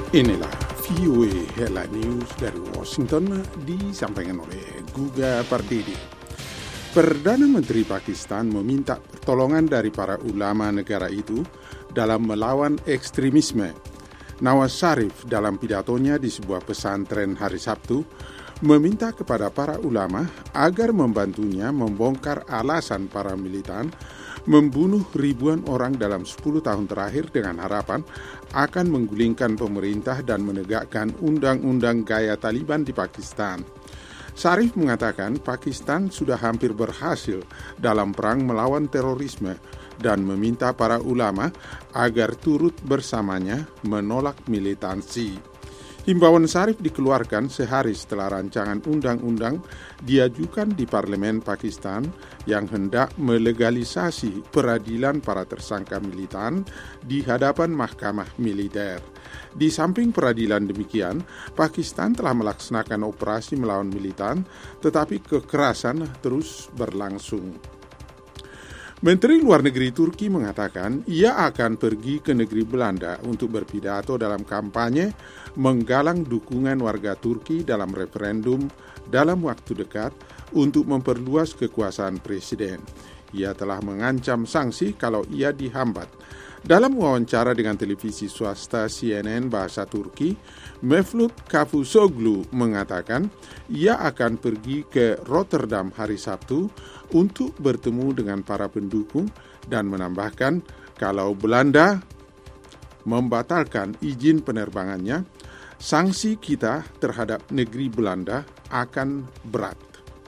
Inilah VOA Headline News dari Washington disampaikan oleh Guga Pardidi. Perdana Menteri Pakistan meminta pertolongan dari para ulama negara itu dalam melawan ekstremisme. Nawaz Sharif dalam pidatonya di sebuah pesantren hari Sabtu meminta kepada para ulama agar membantunya membongkar alasan para militan membunuh ribuan orang dalam 10 tahun terakhir dengan harapan akan menggulingkan pemerintah dan menegakkan undang-undang gaya Taliban di Pakistan. Sharif mengatakan Pakistan sudah hampir berhasil dalam perang melawan terorisme dan meminta para ulama agar turut bersamanya menolak militansi. Himbauan Sharif dikeluarkan sehari setelah rancangan undang-undang diajukan di parlemen Pakistan yang hendak melegalisasi peradilan para tersangka militan di hadapan mahkamah militer. Di samping peradilan demikian, Pakistan telah melaksanakan operasi melawan militan, tetapi kekerasan terus berlangsung. Menteri Luar Negeri Turki mengatakan ia akan pergi ke negeri Belanda untuk berpidato dalam kampanye menggalang dukungan warga Turki dalam referendum dalam waktu dekat untuk memperluas kekuasaan presiden. Ia telah mengancam sanksi kalau ia dihambat. Dalam wawancara dengan televisi swasta CNN bahasa Turki, Mevlut Cavusoglu mengatakan ia akan pergi ke Rotterdam hari Sabtu untuk bertemu dengan para pendukung dan menambahkan kalau Belanda membatalkan izin penerbangannya, sanksi kita terhadap negeri Belanda akan berat.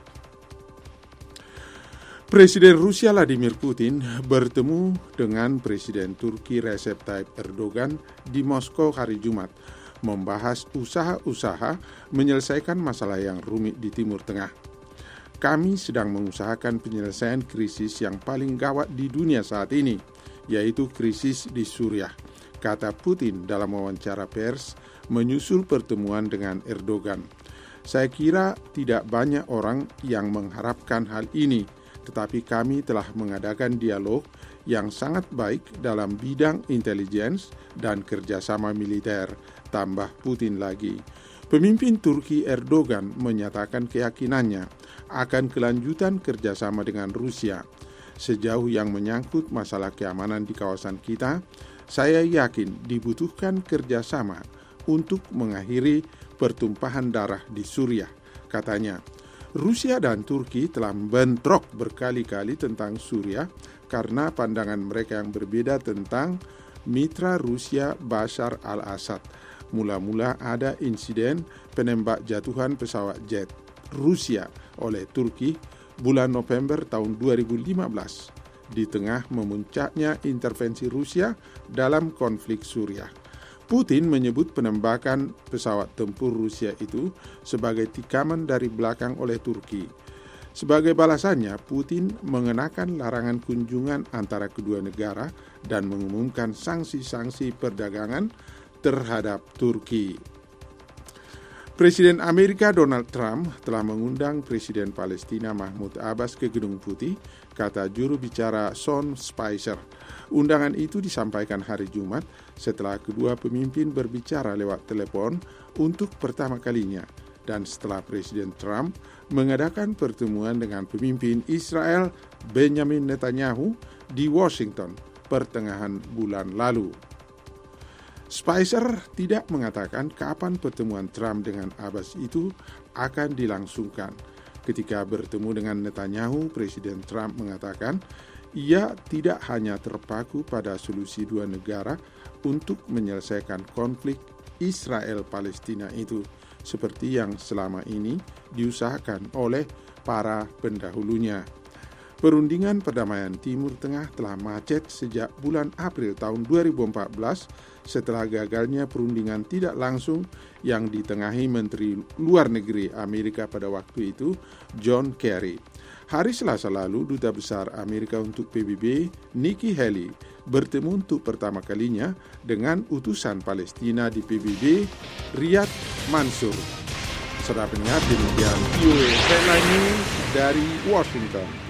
Presiden Rusia Vladimir Putin bertemu dengan Presiden Turki Recep Tayyip Erdogan di Moskow hari Jumat, membahas usaha-usaha menyelesaikan masalah yang rumit di Timur Tengah. Kami sedang mengusahakan penyelesaian krisis yang paling gawat di dunia saat ini, yaitu krisis di Suriah, kata Putin dalam wawancara pers menyusul pertemuan dengan Erdogan. Saya kira tidak banyak orang yang mengharapkan hal ini, tetapi kami telah mengadakan dialog yang sangat baik dalam bidang intelligence dan kerjasama militer, tambah Putin lagi. Pemimpin Turki Erdogan menyatakan keyakinannya akan kelanjutan kerjasama dengan Rusia. Sejauh yang menyangkut masalah keamanan di kawasan kita, saya yakin dibutuhkan kerjasama untuk mengakhiri pertumpahan darah di Suriah, katanya. Rusia dan Turki telah bentrok berkali-kali tentang Suriah karena pandangan mereka yang berbeda tentang mitra Rusia Bashar al-Assad. Mula-mula ada insiden penembak jatuhan pesawat jet Rusia oleh Turki bulan November tahun 2015 di tengah memuncaknya intervensi Rusia dalam konflik Suriah. Putin menyebut penembakan pesawat tempur Rusia itu sebagai tikaman dari belakang oleh Turki. Sebagai balasannya, Putin mengenakan larangan kunjungan antara kedua negara dan mengumumkan sanksi-sanksi perdagangan terhadap Turki. Presiden Amerika Donald Trump telah mengundang Presiden Palestina Mahmud Abbas ke Gedung Putih, kata juru bicara Sean Spicer. Undangan itu disampaikan hari Jumat setelah kedua pemimpin berbicara lewat telepon untuk pertama kalinya dan setelah Presiden Trump mengadakan pertemuan dengan pemimpin Israel Benjamin Netanyahu di Washington pertengahan bulan lalu. Spicer tidak mengatakan kapan pertemuan Trump dengan Abbas itu akan dilangsungkan. Ketika bertemu dengan Netanyahu, Presiden Trump mengatakan ia tidak hanya terpaku pada solusi dua negara untuk menyelesaikan konflik Israel-Palestina itu, seperti yang selama ini diusahakan oleh para pendahulunya. Perundingan perdamaian Timur Tengah telah macet sejak bulan April tahun 2014 setelah gagalnya perundingan tidak langsung yang ditengahi Menteri Luar Negeri Amerika pada waktu itu, John Kerry. Hari Selasa lalu, Duta Besar Amerika untuk PBB, Nikki Haley, bertemu untuk pertama kalinya dengan utusan Palestina di PBB, Riyad Mansour. Saudara pendengar, demikian VOA Headline News dari Washington.